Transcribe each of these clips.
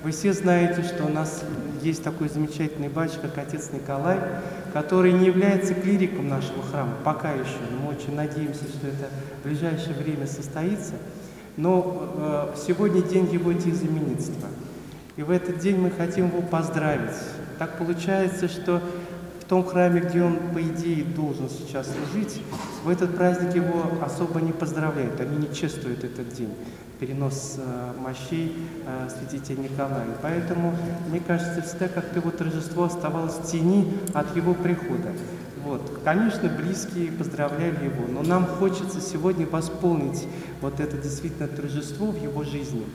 Вы все знаете, что у нас есть такой замечательный батюшка, как отец Николай, который не является клириком нашего храма, пока еще. Мы очень надеемся, что это в ближайшее время состоится. Но сегодня день его именинства. И в этот день мы хотим его поздравить. Так получается, что в том храме, где он, по идее, должен сейчас служить, в этот праздник его особо не поздравляют, они не чествуют этот день, перенос мощей святителя Николая. Поэтому, мне кажется, всегда как-то его торжество оставалось в тени от его прихода. Вот. Конечно, близкие поздравляли его, но нам хочется сегодня восполнить вот это действительно торжество в его жизни.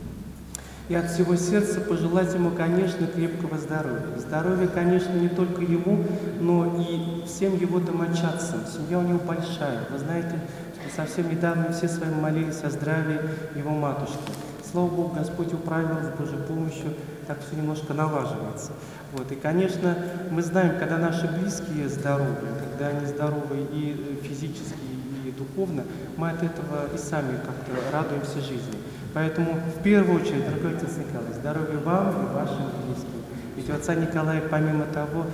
И от всего сердца пожелать ему, конечно, крепкого здоровья. Здоровья, конечно, не только ему, но и всем его домочадцам. Семья у него большая. Вы знаете, что совсем недавно все с вами молились о здравии его матушки. Слава Богу, Господь управил с Божьей помощью, так все немножко налаживается. Вот. И, конечно, мы знаем, когда наши близкие здоровы, когда они здоровы и физически, и духовно, мы от этого и сами как-то радуемся жизни. Поэтому, в первую очередь, дорогой отец Николай, здоровья вам и вашим близким. Ведь у отца Николая, помимо того,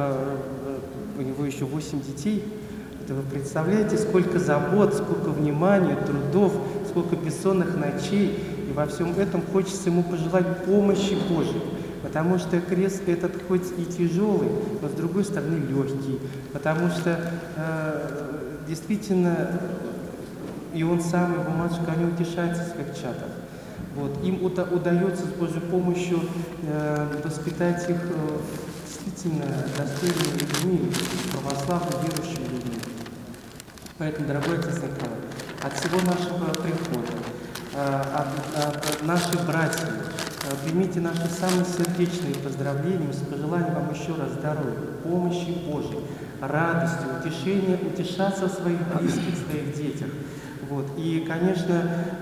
у него еще 8 детей. Это вы представляете, сколько забот, сколько внимания, трудов, сколько бессонных ночей. И во всем этом хочется ему пожелать помощи Божьей. Потому что крест этот хоть и тяжелый, но с другой стороны легкий. Потому что действительно и он сам, и его матушка, они утешаются в своих чатах. Вот. Им удается с Божьей помощью воспитать их действительно достойными людьми, православными, верующими людьми. Поэтому, дорогой отец Николай, от всего нашего прихода, от наших братьев, примите наши самые сердечные поздравления с пожеланием вам еще раз здоровья, помощи Божьей, радости, утешения, утешаться в своих близких, в своих детях. Вот. И, конечно,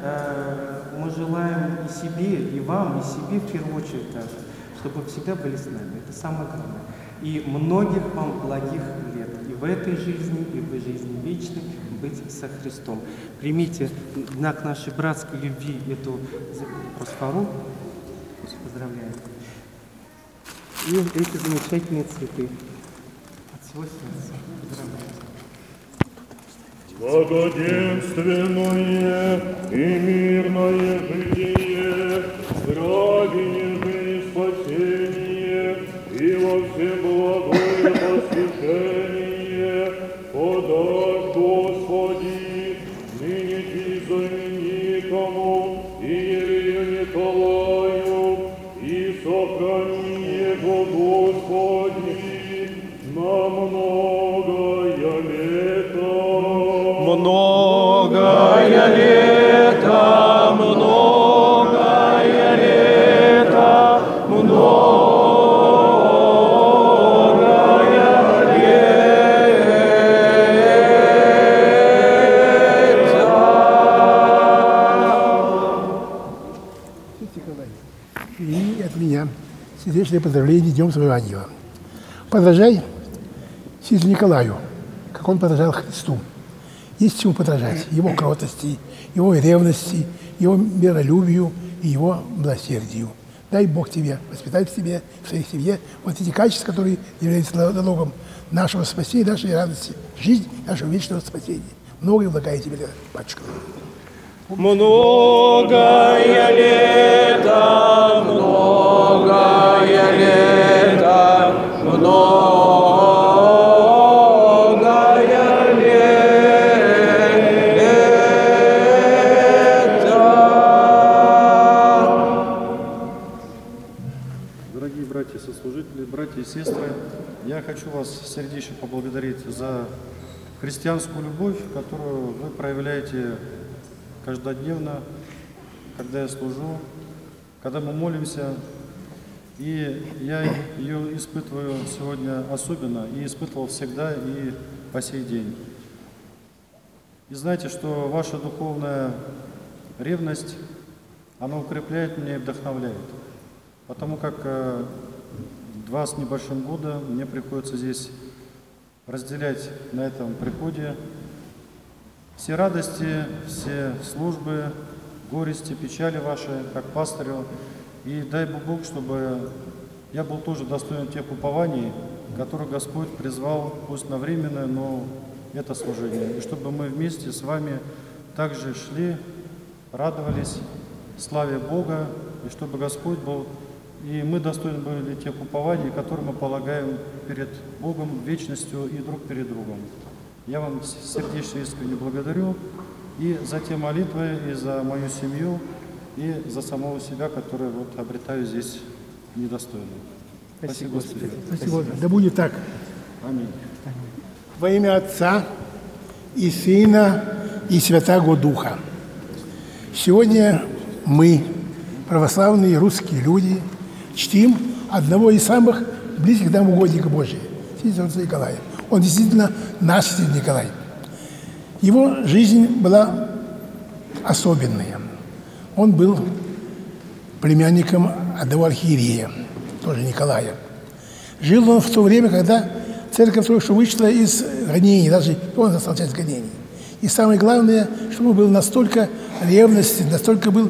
мы желаем и себе, и вам, и себе в первую очередь даже, чтобы вы всегда были с нами. Это самое главное. И многих вам благих лет. И в этой жизни, и в жизни вечной быть со Христом. Примите знак нашей братской любви эту просфору. Поздравляю. И эти замечательные цветы. От всего сердца. Поздравляю. Благоденственное и мирное житие, здравие и спасение, и во все благое посвящение подашь, Господи, ныне знаменитому Иерею Николаю, и сохрани его, Господи, на многое лето. Многое лето, многое лето, многое лето. И от меня сердечное поздравление Днем Своего Ангела. Подражай святителю Николаю, как он подражал Христу. Есть чему подражать, его кротости, его ревности, его миролюбию и его милосердию. Дай Бог тебе воспитать в себе, в своей семье вот эти качества, которые являются залогом нашего спасения, нашей радости, жизнь нашего вечного спасения. Многое благая тебе, батюшка. Многое лето, многое лето, многое лето. Дорогие братья и сослужители, братья и сестры, я хочу вас сердечно поблагодарить за христианскую любовь, которую вы проявляете каждодневно, когда я служу, когда мы молимся. И я ее испытываю сегодня особенно, и испытывал всегда, и по сей день. И знаете, что ваша духовная ревность, она укрепляет меня и вдохновляет. Потому как 2 с небольшим года мне приходится здесь разделять на этом приходе все радости, все службы, горести, печали ваши, как пастырю. И дай Бог, чтобы я был тоже достоин тех упований, которые Господь призвал, пусть на временное, но это служение. И чтобы мы вместе с вами также шли, радовались славе Бога, и чтобы Господь был, и мы достойны были тех упований, которые мы полагаем перед Богом, вечностью и друг перед другом. Я вам сердечно искренне благодарю и за те молитвы, и за мою семью, и за самого себя, который вот обретаю здесь недостойным. Спасибо, Господи. Спасибо. Да будет так. Аминь. Во имя Отца и Сына и Святаго Духа. Сегодня мы, православные русские люди, чтим одного из самых близких нам угодника Божия, святителя Николая. Он действительно наш святитель Николай. Его жизнь была особенная. Он был племянником одного архиерея, тоже Николая. Жил он в то время, когда церковь только что вышла из гонений, даже он застал часть гонений. И самое главное, что он был настолько ревностен, настолько был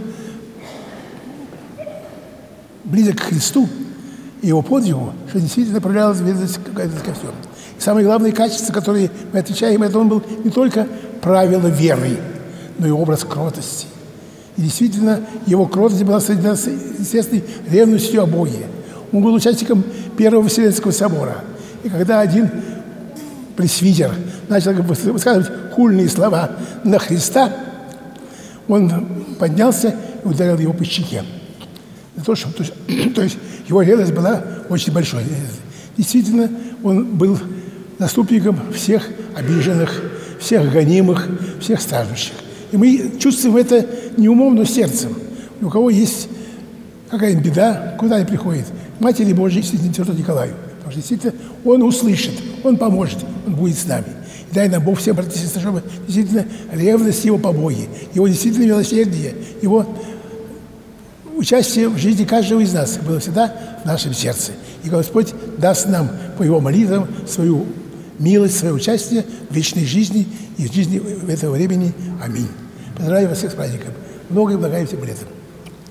близок к Христу и его подвигу, что действительно проявлялась верность ко всему. И самое главное качество, которое мы отвечаем, это он был не только правило веры, но и образ кротости. И действительно, его кротость была соединена с естественной ревностью о Боге. Он был участником Первого Вселенского собора. И когда один пресвитер начал высказывать хульные слова на Христа, он поднялся и ударил его по щеке. То есть его ревность была очень большой. Действительно, он был заступником всех обиженных, всех гонимых, всех страждущих. И мы чувствуем это не умом, но сердцем. У кого есть какая-нибудь беда, куда они приходят? Матери Божьей, святителю Николаю. Потому что действительно он услышит, он поможет, он будет с нами. И дай нам Бог всем, братья и сестры, чтобы действительно ревность его побои, его действительно милосердие, его участие в жизни каждого из нас было всегда в нашем сердце. И Господь даст нам по его молитвам свою милость, свое участие в вечной жизни и в жизни этого времени. Аминь. Поздравляю вас всех с праздником. Много и благая всем летом.